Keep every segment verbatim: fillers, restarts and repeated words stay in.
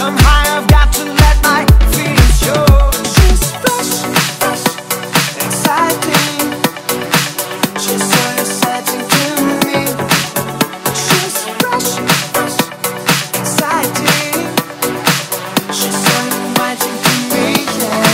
Somehow I've got to let my feelings show. She's fresh, fresh, exciting. She's so exciting to me. She's fresh, fresh, exciting. She's so inviting to me, yeah.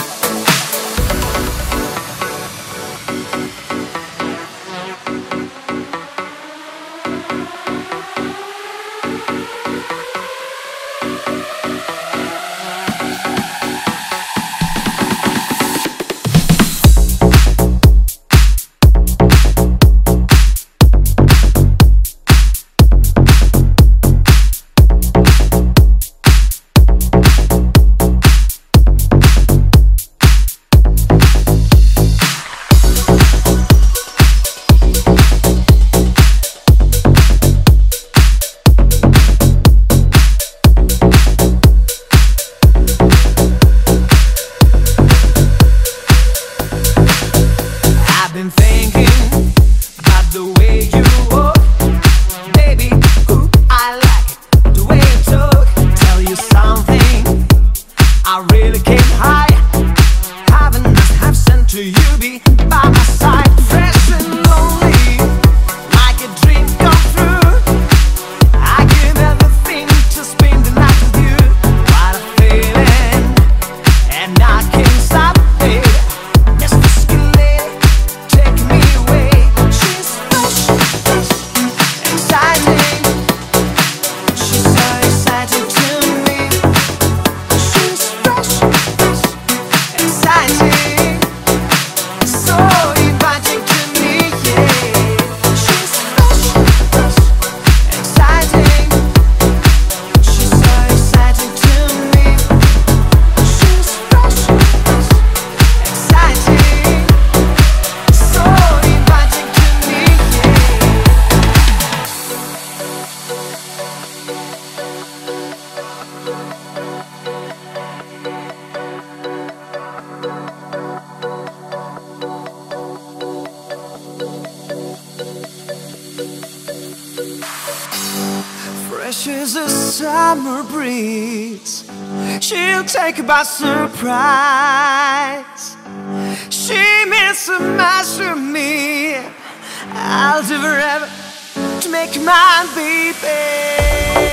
I've been thinking about the way you walk, baby. Ooh, I like it, the way you talk. Tell you something, I really came high. Heaven must have sent to you, be by my side. Fresh and lonely, like a dream come true. I give everything to spend the night with you. What a feeling, and I can't stop it. Yes, take me away. She's fresh, fresh, exciting. She's so exciting to me. She's fresh, fresh, exciting. So inviting to me, yeah. She's fresh, fresh, exciting. She's so exciting to me. She's fresh, fresh, exciting. So inviting to me, fresh as a summer breeze, she'll take you by surprise. She means so much to me. I'll do forever to make you mine, baby.